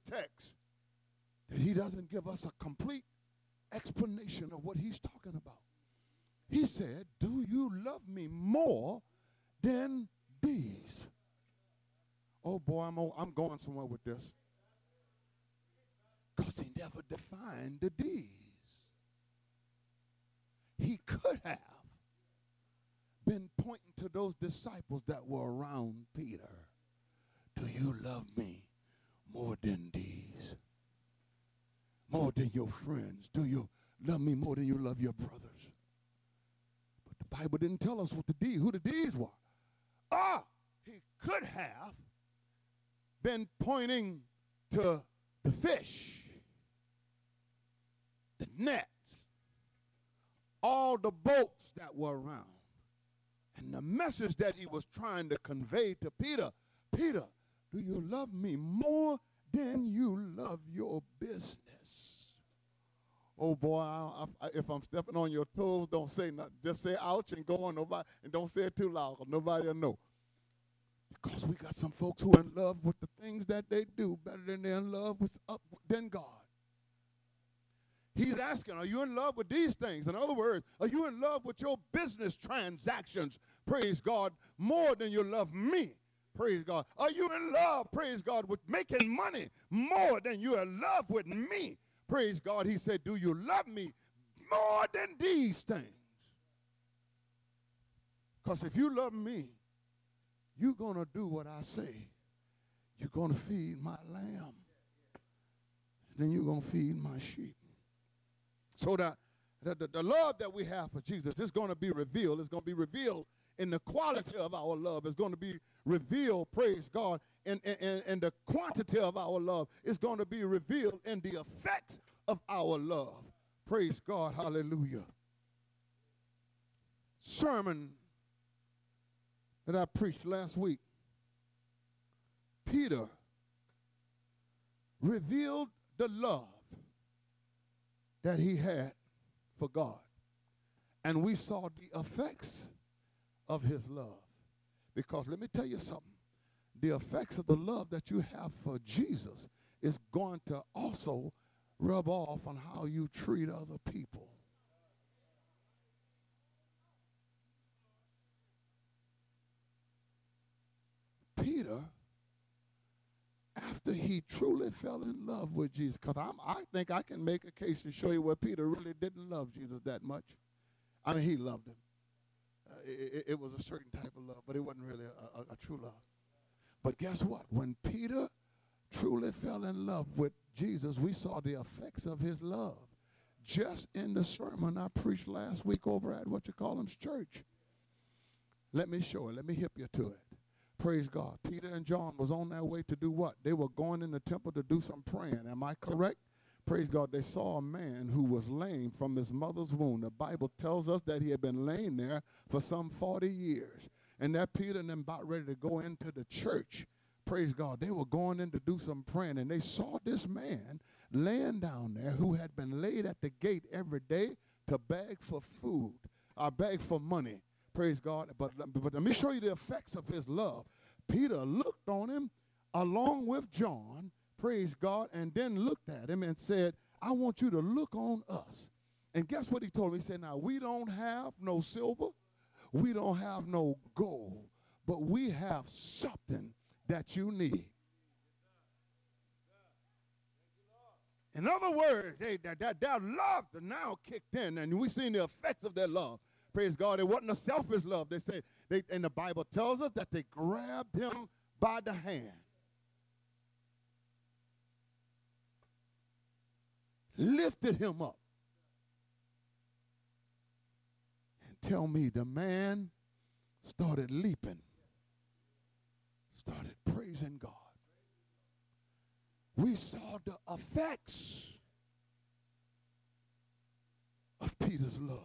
text that he doesn't give us a complete explanation of what he's talking about. He said, do you love me more than these? Oh boy, I'm going somewhere with this. Because he never defined the these. He could have been pointing to those disciples that were around Peter. Do you love me more than these? More than your friends? Do you love me more than you love your brothers? But the Bible didn't tell us what who the these were. He could have been pointing to the fish, the nets, all the boats that were around. And the message that he was trying to convey to Peter, Peter, do you love me more than you love your business? Oh boy, if I'm stepping on your toes, don't say nothing. Just say ouch and go on, nobody, and don't say it too loud, because nobody will know. Because we got some folks who are in love with the things that they do better than they're in love with than God. He's asking, are you in love with these things? In other words, are you in love with your business transactions, praise God, more than you love me? Praise God. Are you in love, praise God, with making money more than you are in love with me? Praise God. He said, do you love me more than these things? Because if you love me, you're going to do what I say. You're going to feed my lamb. Then you're going to feed my sheep. So the love that we have for Jesus is going to be revealed. It's going to be revealed in the quality of our love. It's going to be revealed, praise God, in the quantity of our love. It's going to be revealed in the effects of our love. Praise God, hallelujah. Sermon that I preached last week, Peter revealed the love that he had for God. And we saw the effects of his love. Because let me tell you something. The effects of the love that you have for Jesus is going to also rub off on how you treat other people. Peter, after he truly fell in love with Jesus, because I think I can make a case to show you where Peter really didn't love Jesus that much. I mean, he loved him. It was a certain type of love, but it wasn't really a true love. But guess what? When Peter truly fell in love with Jesus, we saw the effects of his love just in the sermon I preached last week over at what you call him's church. Let me show it. Let me hip you to it. Praise God. Peter and John was on their way to do what? They were going in the temple to do some praying. Am I correct? Praise God. They saw a man who was lame from his mother's womb. The Bible tells us that he had been laying there for some 40 years. And that Peter and them about ready to go into the church. Praise God. They were going in to do some praying. And they saw this man laying down there who had been laid at the gate every day to beg for food or beg for money. Praise God. But let me show you the effects of his love. Peter looked on him along with John, praise God, and then looked at him and said, I want you to look on us. And guess what he told me? He said, now, we don't have no silver. We don't have no gold. But we have something that you need. In other words, their love now kicked in, and we seen the effects of their love. Praise God. It wasn't a selfish love. They said, and the Bible tells us that they grabbed him by the hand. Lifted him up. And tell me, the man started leaping. Started praising God. We saw the effects of Peter's love.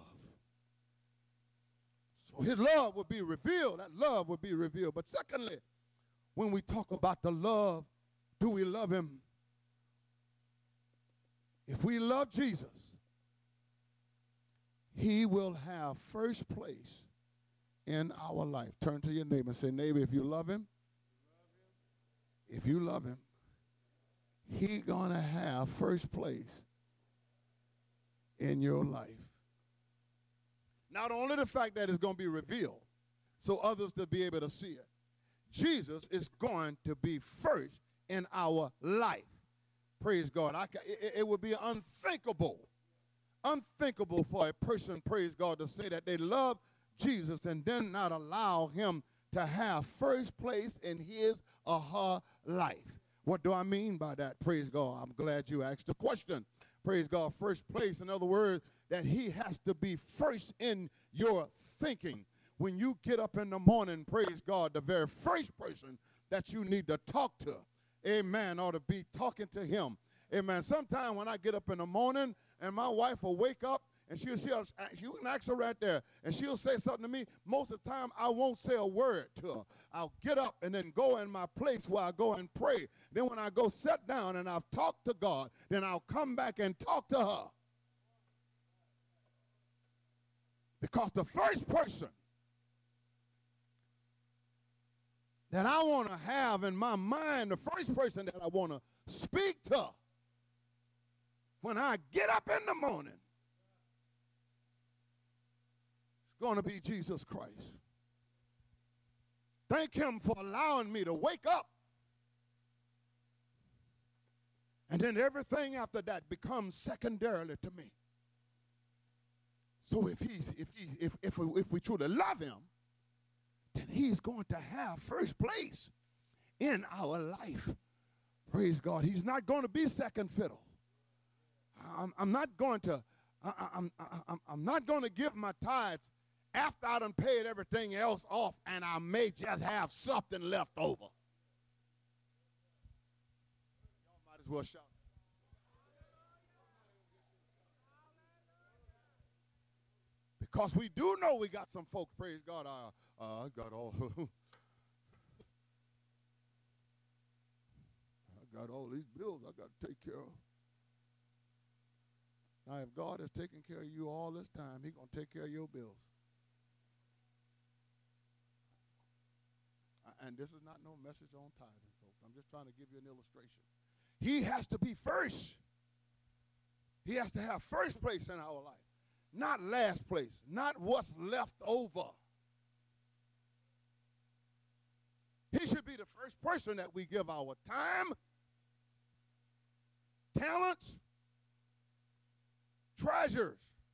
So his love will be revealed. That love will be revealed. But secondly, when we talk about the love, do we love him? If we love Jesus, he will have first place in our life. Turn to your neighbor and say, neighbor, if you love him, He gonna have first place in your life. Not only the fact that it's going to be revealed so others to be able to see it. Jesus is going to be first in our life. Praise God. It would be unthinkable for a person, praise God, to say that they love Jesus and then not allow him to have first place in his or her life. What do I mean by that? Praise God. I'm glad you asked the question. Praise God. First place, in other words, that he has to be first in your thinking. When you get up in the morning, praise God, the very first person that you need to talk to, amen, ought to be talking to him. Amen. Sometime when I get up in the morning and my wife will wake up and she can ask her right there, and she'll say something to me. Most of the time, I won't say a word to her. I'll get up and then go in my place where I go and pray. Then when I go sit down and I've talked to God, then I'll come back and talk to her. Because the first person that I want to have in my mind, the first person that I want to speak to when I get up in the morning, going to be Jesus Christ. Thank him for allowing me to wake up. And then everything after that becomes secondarily to me. So if we truly love him, then he's going to have first place in our life. Praise God. He's not going to be second fiddle. I'm not going to give my tithes after I done paid everything else off, and I may just have something left over. Y'all might as well shout. Because we do know we got some folks, praise God, I got all I got all these bills I got to take care of. Now, if God has taken care of you all this time, he's going to take care of your bills. And this is not no message on tithing, folks. I'm just trying to give you an illustration. He has to be first. He has to have first place in our life, not last place, not what's left over. He should be the first person that we give our time, talents, treasures.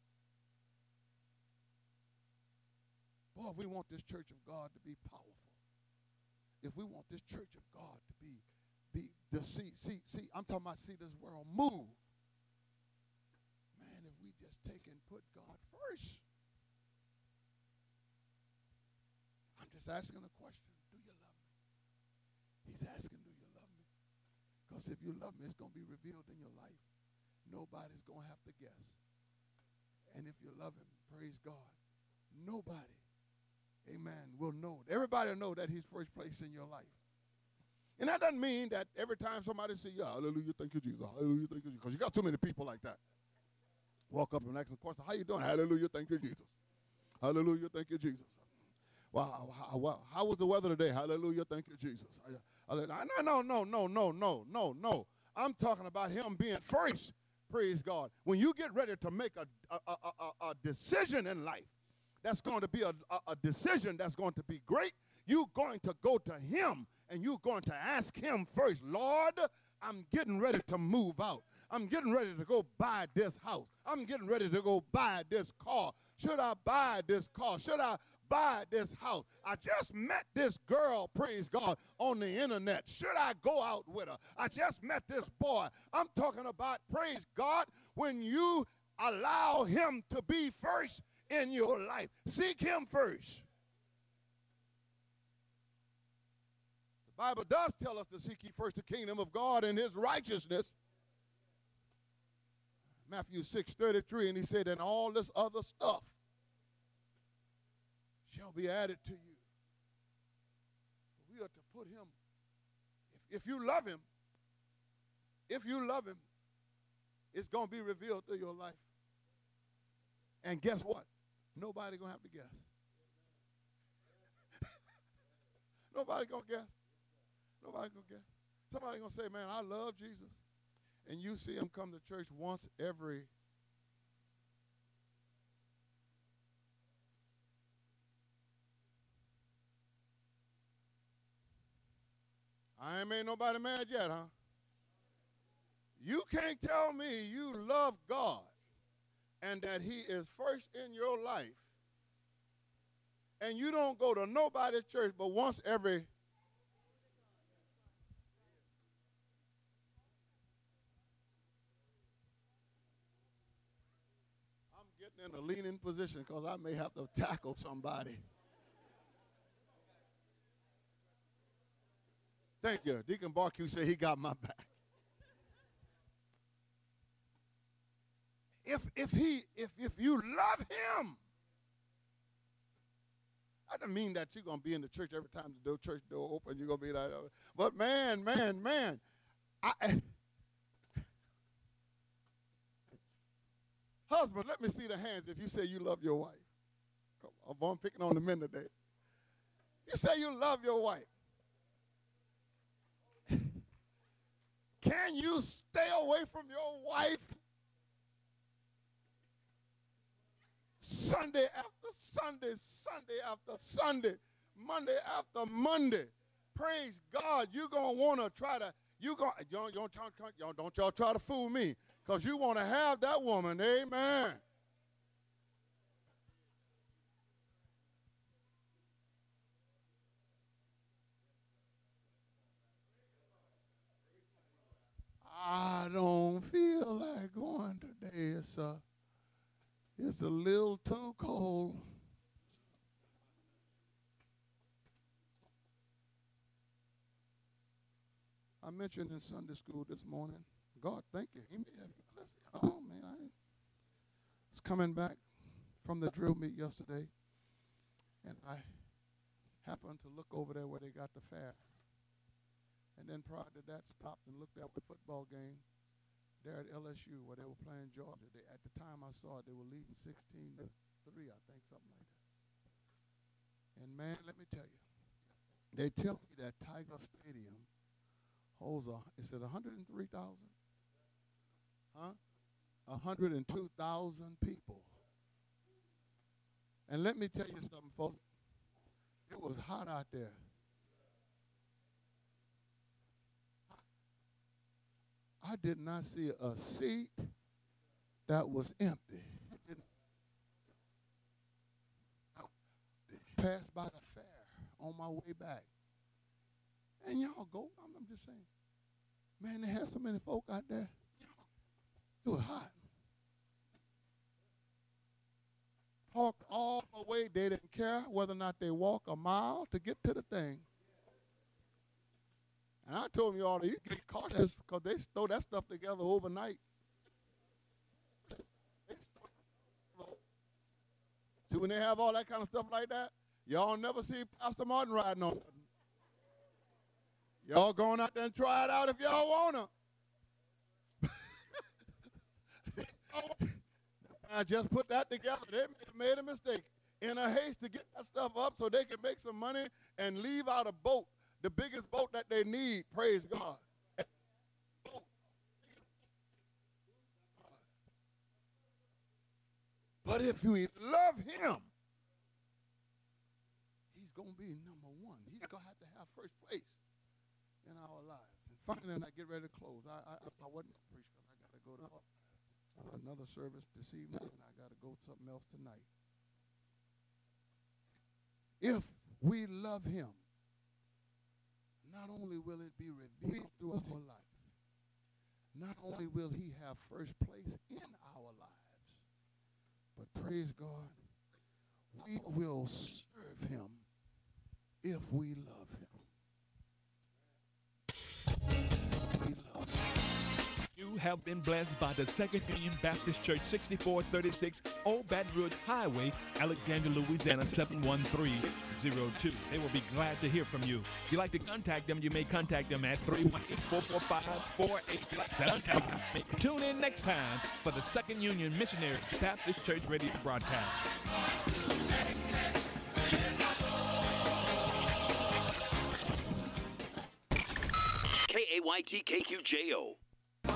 Boy, if we want this church of God to be powerful, if we want this church of God to I'm talking about see this world move. Man, if we just take and put God first. I'm just asking a question. Do you love me? He's asking, do you love me? Because if you love me, it's going to be revealed in your life. Nobody's going to have to guess. And if you love him, praise God, nobody, amen, will know. Everybody will know that he's first place in your life. And that doesn't mean that every time somebody says, yeah, hallelujah, thank you, Jesus, hallelujah, thank you, Jesus, because you got too many people like that. Walk up and ask them, question, how you doing? Hallelujah, thank you, Jesus. Hallelujah, thank you, Jesus. Well, how was the weather today? Hallelujah, thank you, Jesus. No. I'm talking about him being first, praise God. When you get ready to make a decision in life, that's going to be a decision that's going to be great, you're going to go to him and you're going to ask him first, Lord, I'm getting ready to move out. I'm getting ready to go buy this house. I'm getting ready to go buy this car. Should I buy this car? Should I buy this house? I just met this girl, praise God, on the internet. Should I go out with her? I just met this boy. I'm talking about, praise God, when you allow him to be first in your life. Seek him first. The Bible does tell us to seek ye first the kingdom of God and his righteousness. Matthew 6:33, and he said, and all this other stuff shall be added to you. We are to put him, if you love him, it's going to be revealed through your life. And guess what? Nobody going to have to guess. Nobody going to guess. Nobody going to guess. Somebody going to say, man, I love Jesus. and you see them come to church once every. I ain't made nobody mad yet, huh? You can't tell me you love God and that he is first in your life, and you don't go to nobody's church but once every. I'm getting in a leaning position because I may have to tackle somebody. Thank you. Deacon Barque said he got my back. If you love him, I don't mean that you're gonna be in the church every time the church door open. You're gonna be like, but man, husband, let me see the hands if you say you love your wife. I'm picking on the men today. You say you love your wife. Can you stay away from your wife Sunday after Sunday, Sunday after Sunday, Monday after Monday? Praise God. You're going to want to try to, don't y'all try to fool me, because you want to have that woman. Amen. I don't feel like going today. It's a little too cold. I mentioned in Sunday school this morning, God, thank you. Oh, man, I was coming back from the drill meet yesterday, and I happened to look over there where they got the fair. And then prior to that, stopped and looked at the football game there at LSU where they were playing Georgia. At the time I saw it, they were leading 16-3, I think, something like that. And, man, let me tell you, they tell me that Tiger Stadium holds, is it 103,000? Huh? 102,000 people. And let me tell you something, folks. It was hot out there. I did not see a seat that was empty. I passed by the fair on my way back. And y'all go, I'm just saying, man, they had so many folk out there. It was hot. Parked all the way. They didn't care whether or not they walk a mile to get to the thing. And I told them, y'all, you get cautious because they throw that stuff together overnight. See, when they have all that kind of stuff like that, y'all never see Pastor Martin riding on it. Y'all going out there and try it out if y'all want to. I just put that together. They made a mistake in a haste to get that stuff up so they can make some money and leave out a boat, the biggest boat that they need, praise God. But if we love him, he's going to be number one. He's going to have first place in our lives. And finally, and I get ready to close. I wasn't going to preach because I got to go to another service this evening, and I got to go to something else tonight. If we love him, not only will it be revealed through our life, not only will he have first place in our lives, but praise God, we will serve him if we love him. We love him. You have been blessed by the Second Union Baptist Church, 6436 Old Baton Rouge Highway, Alexandria, Louisiana, 71302. They will be glad to hear from you. If you'd like to contact them, you may contact them at 318-445-4877. Tune in next time for the Second Union Missionary Baptist Church radio broadcast. KAYT KQJO.